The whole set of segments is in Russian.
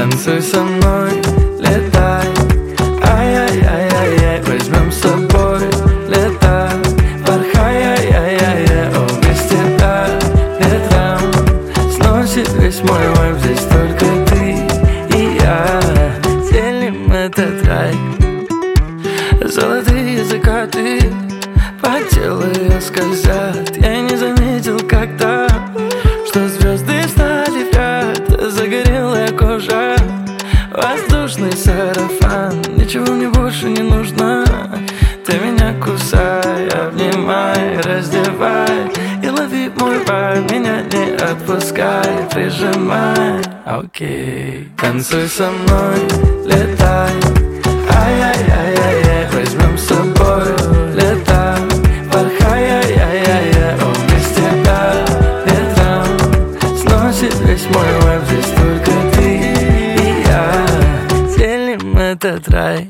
Танцуй со мной, летай. Ай-яй-яй-яй-яй, возьмем с собой лето. Порхай, ай-яй-яй-яй, о, без тебя ветром сносит весь мой вайб. Здесь только ты и я делим этот рай. Золотые закаты по телу ее скользят. Я не заметил когда, что звезды стали в ряд. Загорелая кожа, воздушный сарафан. Ничего мне больше не нужно. Ты меня кусай, обнимай, раздевай и лови мой вайб. Меня не отпускай, прижимай. Окей, танцуй со мной, летай. Ай-яй-яй-яй-яй, возьмем с собой лето. Порхай, ай-яй-яй-яй, о, без тебя ветром сносит весь мой вайб. Здесь только ты и я делим этот рай.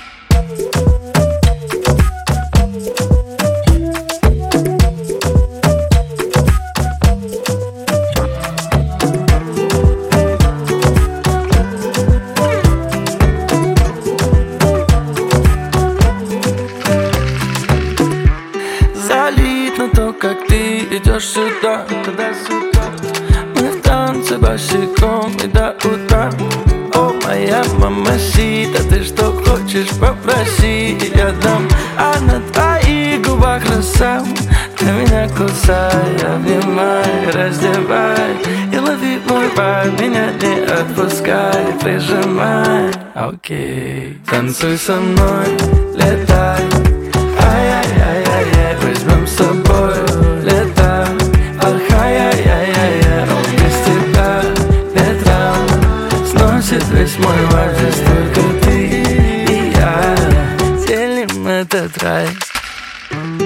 Залит на то, как ты идешь сюда, туда-сюда. Мы в танце босиком и до утра. О, моя мамасита, ты что хочешь, попроси, я дам. А на твоих губах роса. Ты меня кусай, обнимай, раздевай и лови мой вайб. Меня не отпускай, прижимай. Окей, танцуй со мной, летай. Ай-яй-яй-яй-яй, возьмем с собой лето. Порхай, ай-яй-яй-яй, о, без тебя ветром сносит весь мой вайб. Здесь только ты и я делим этот рай.